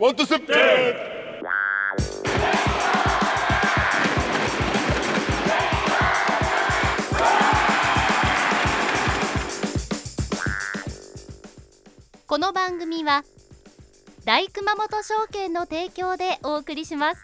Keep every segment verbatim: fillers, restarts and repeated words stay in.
ワンツーステップ。 この番組は大熊本証券の提供でお送りします。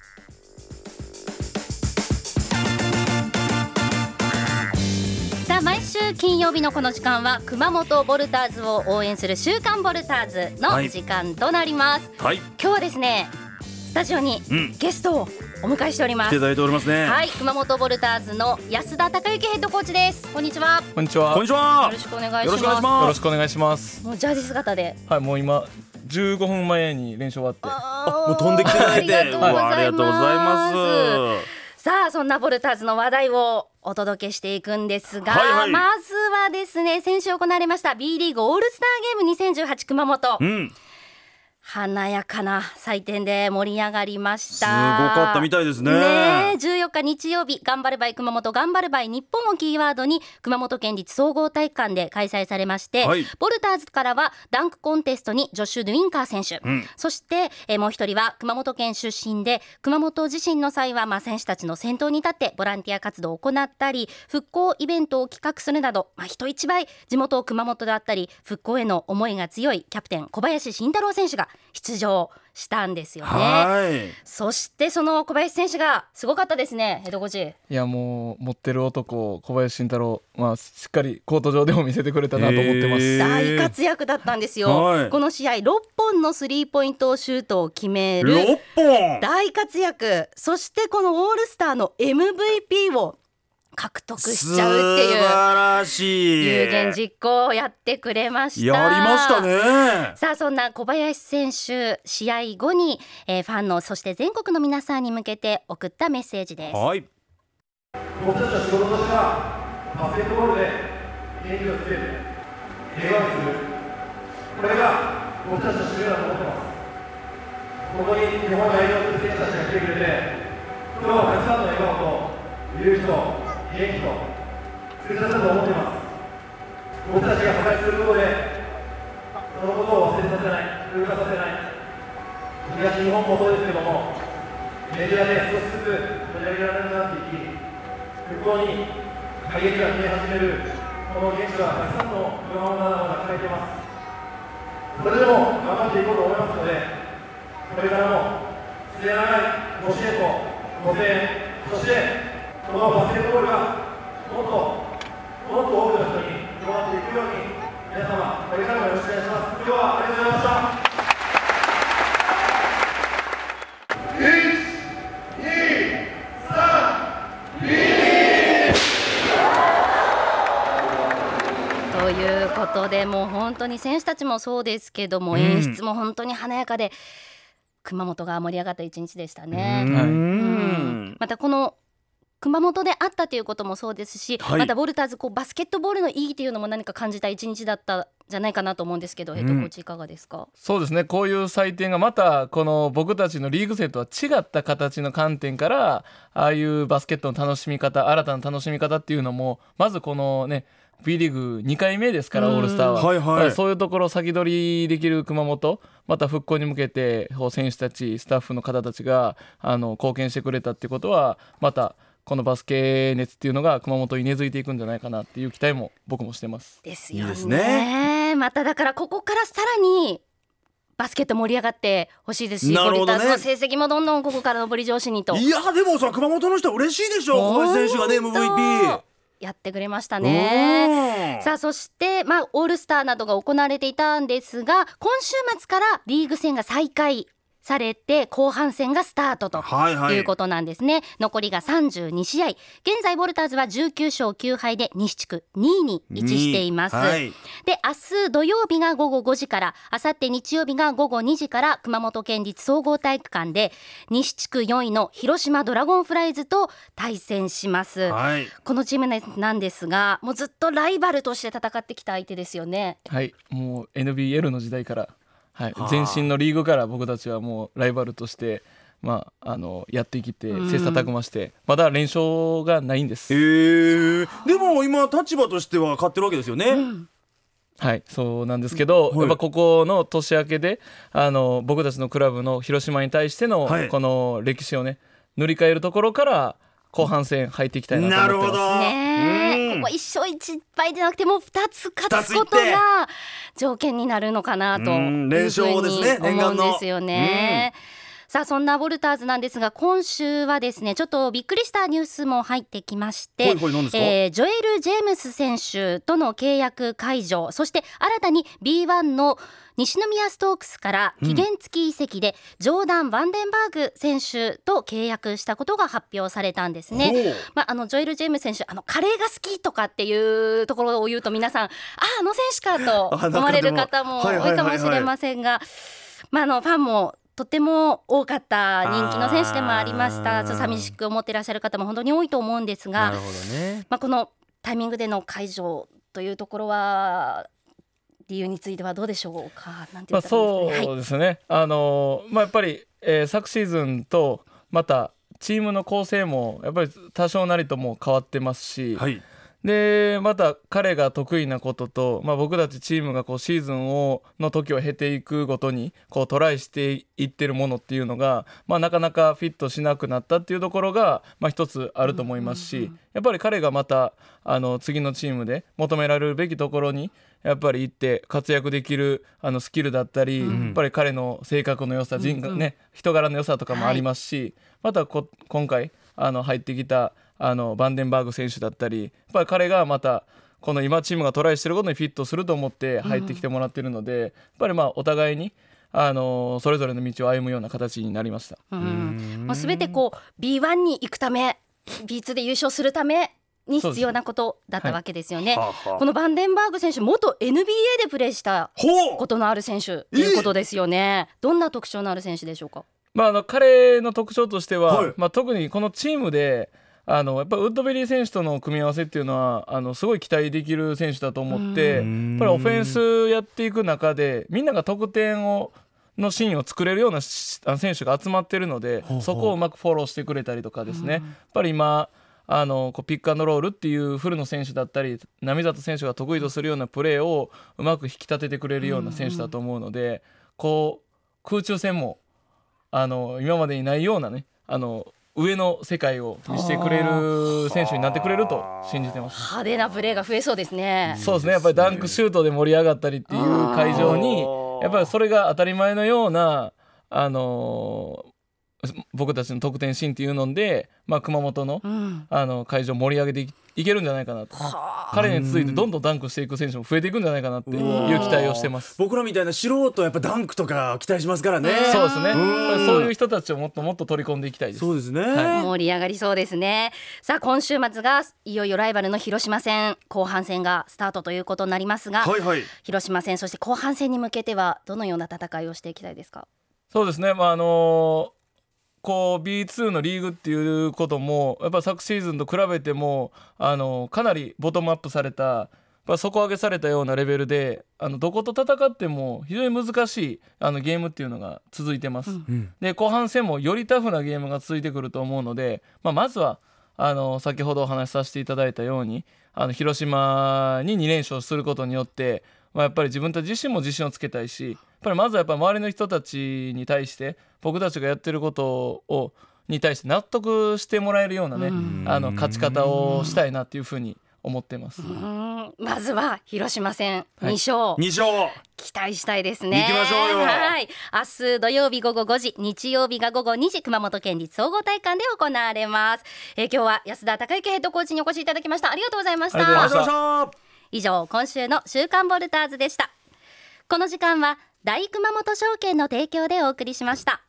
さあ、毎週金曜日のこの時間は熊本ボルターズを応援する週刊ボルターズの時間となります、はい、今日はですね、スタジオにゲストをお迎えしております。 来ていただいておりますね。 はい、熊本ボルターズの安田孝之ヘッドコーチです。こんにちは。 こんにちは。 こんにちは。 よろしくお願いします。 よろしくお願いします。 よろしくお願いします。 もうジャージ姿で、 はい、もう今じゅうごふんまえに練習終わって、 あ、もう飛んできていただいて、 ありがとうございます。 ありがとうございます。 さあ、そんなボルターズの話題をお届けしていくんですが、 はいはい、 まずはですね、先週行われました B リーグオールスターゲームにせんじゅうはち熊本、うん、華やかな祭典で盛り上がりました。 すごかったみたいですね。 ねえ、じゅうよっか日曜日、頑張るばい熊本、頑張るばい日本をキーワードに熊本県立総合体育館で開催されまして、はい、ボルターズからはダンクコンテストにジョシュ・ドゥインカー選手、うん、そしてえもう一人は熊本県出身で、熊本地震の際は、まあ、選手たちの先頭に立ってボランティア活動を行ったり、復興イベントを企画するなど、まあ、人一倍地元熊本であったり復興への思いが強いキャプテン小林慎太郎選手が出場したんですよね。はい、そしてその小林選手がすごかったですね、ヘッドコーチ。 いや、もう持ってる男小林慎太郎、まあ、しっかりコート上でも見せてくれたなと思ってます、 えー、大活躍だったんですよ、はい、この試合ろっぽんのスリーポイントシュートを決めるろっぽん大活躍。そしてこのオールスターの エムブイピー を獲得しちゃうっていう、 素晴らしい有言実行をやってくれました。 やりましたね。 さあ、そんな小林選手、試合後に、えー、ファンの、そして全国の皆さんに向けて送ったメッセージです。 はい、 僕たちの仕事としてはバスケットボールで元気をつける、平和にする、これが僕たちの使命だと思ってます。ここに日本を代表する選手たちが来てくれて、今日はたくさんの笑顔と勇気と元気と作り出せると思っています。僕たちが破壊することでそのことを忘れさせない、風化させない。東日本もそうですけども、メディアで少しずつ取り上げられるようになっていき、復興に陰りが見え始めるこの現地はたくさんの不安をまだまだ抱えています。それでも頑張っていこうと思いますので、これからも末永いご支援とご声援、そしてこのバスケットボールがもっともっと多くの人に広がっていくように、皆様これからもよろしくお願いします。今日はありがとうございました。いち、に、さん、 ということで、もう本当に選手たちもそうですけども、うん、演出も本当に華やかで熊本が盛り上がった一日でしたね。うん、うん、またこの熊本であったということもそうですし、はい、またボルターズこうバスケットボールの意義というのも何か感じた一日だったじゃないかなと思うんですけど、ヘッドコーチいかがですか？ そうですね、こういう祭典がまたこの僕たちのリーグ戦とは違った形の観点から、ああいうバスケットの楽しみ方、新たな楽しみ方っていうのも、まずこのね B リーグにかいめですから、オールスターは、はいはい、そういうところを先取りできる熊本、また復興に向けて選手たち、スタッフの方たちがあの貢献してくれたってことは、またこのバスケ熱っていうのが熊本に根付いていくんじゃないかなっていう期待も僕もしてます。 ですよね。いいですね。まただからここからさらにバスケット盛り上がってほしいですし、ボルターズの成績もどんどんここから上り調子にと。 いやでもさ、熊本の人は嬉しいでしょ、小林選手がね エムブイピーやってくれましたね。さあ、そして、まあ、オールスターなどが行われていたんですが、今週末からリーグ戦が再開されて後半戦がスタートということなんですね、はいはい、残りがさんじゅうにしあい、現在ボルターズはじゅうきゅうしょうきゅうはいで西地区にいに位置しています、はい、で明日土曜日がごごごじから、あさって日曜日がごごにじから熊本県立総合体育館で西地区よんいの広島ドラゴンフライズと対戦します、はい、このチームなんですが、もうずっとライバルとして戦ってきた相手ですよね。 はい、もう エヌビーエル の時代からはい、前身のリーグから僕たちはもうライバルとして、まあ、あのやってきて切磋琢磨して、まだ連勝がないんです。 へー、でも今立場としては勝ってるわけですよね、うん、 はいそうなんですけど、 はい、 やっぱここの年明けであの僕たちのクラブの広島に対しての、 はい、 この歴史をね塗り替えるところから後半戦入っていきたいなと思ってます。 なるほど、 ね、ここ一勝一敗でなくてもふたつ勝つことが条件になるのかなというふうに連勝ですね、 思うんですよね。さあそんなボルターズなんですが、今週はですねちょっとびっくりしたニュースも入ってきまして、 ほいほい何ですか？ えー、ジョエル・ジェームス選手との契約解除、そして新たに ビーワン の西宮ストークスから期限付き移籍で、うん、ジョーダン・バンデンバーグ選手と契約したことが発表されたんですね。まあ、あのジョエル・ジェームス選手、あのカレーが好きとかっていうところを言うと皆さんああの選手かと思われる方も多いかもしれませんが、まあ、あのファンもとっても多かった人気の選手でもありました。ちょっと寂しく思っていらっしゃる方も本当に多いと思うんですが、 なるほどね、 まあ、このタイミングでの解除というところは理由についてはどうでしょうか。なんて言ったらいいですかね。 そうですね、はい、あのまあ、やっぱり、えー、昨シーズンとまたチームの構成もやっぱり多少なりとも変わってますし、 はい、 でまた彼が得意なことと、まあ、僕たちチームがこうシーズンをの時を経ていくごとにこうトライしていってるものっていうのが、まあ、なかなかフィットしなくなったっていうところが、まあ、一つあると思いますし、うんうんうん、やっぱり彼がまたあの次のチームで求められるべきところにやっぱり行って活躍できるあのスキルだったり、うん、やっぱり彼の性格の良さ、人が、ね、うんうん、人柄の良さとかもありますし、はい、またこ今回あの入ってきたあのバンデンバーグ選手だったり、やっぱり彼がまたこの今チームがトライしてることにフィットすると思って入ってきてもらってるので、うん、やっぱりまあお互いにあのそれぞれの道を歩むような形になりました。 うん、まあ、全てこう ビーワン に行くため ビーツー で優勝するために必要なことだったわけですよね。はい、このバンデンバーグ選手元 エヌビーエー でプレーしたことのある選手ということですよね。どんな特徴のある選手でしょうか。 まあ、あの彼の特徴としては、はい、まあ、特にこのチームであのやっぱウッドベリー選手との組み合わせっていうのはあのすごい期待できる選手だと思って、やっぱりオフェンスやっていく中でみんなが得点をのシーンを作れるような選手が集まってるので、ほうほう、そこをうまくフォローしてくれたりとかですね、やっぱり今あのこうピックアンドロールっていう古野選手だったり並里選手が得意とするようなプレーをうまく引き立ててくれるような選手だと思うので、こう空中戦もあの今までにないようなねあの上の世界を見せてくれる選手になってくれると信じてます。 派手なプレーが増えそうですね。 そうですね、やっぱりダンクシュートで盛り上がったりっていう会場にやっぱりそれが当たり前のようなあのー僕たちの得点シーンっていうので、まあ、熊本 の,、うん、あの会場を盛り上げて い, いけるんじゃないかなと、彼に続いてどんどんダンクしていく選手も増えていくんじゃないかなっていう期待をしてます。 僕らみたいな素人はやっぱダンクとか期待しますからね。 そうですね、そういう人たちをもっともっと取り込んでいきたいです。 そうですね、 はい、盛り上がりそうですね。さあ今週末がいよいよライバルの広島戦後半戦がスタートということになりますが、 はいはい、 広島戦そして後半戦に向けてはどのような戦いをしていきたいですか。 そうですね、まああのーこう ビーツー のリーグっていうこともやっぱ昨シーズンと比べてもあのかなりボトムアップされたやっぱ底上げされたようなレベルであのどこと戦っても非常に難しいあのゲームっていうのが続いてます、うん、で後半戦もよりタフなゲームが続いてくると思うので、まあ、まずはあの先ほどお話しさせていただいたようにあの広島にに連勝することによって、まあ、やっぱり自分たち自身も自信をつけたいし、やっぱりまずはやっぱ周りの人たちに対して僕たちがやってることをに対して納得してもらえるようなね、あの勝ち方をしたいなっていうふうに思ってます。 うん、まずは広島戦に勝、はい、 に勝期待したいですね。 行きましょうよ。 はい、明日土曜日午後ごじ、日曜日が午後にじ、熊本県立総合体育館で行われます。えー、今日は安田孝之ヘッドコーチにお越しいただきました。ありがとうございました。 ありがとうございました。 以上今週の週刊ボルターズでした。この時間は大熊本証券の提供でお送りしました。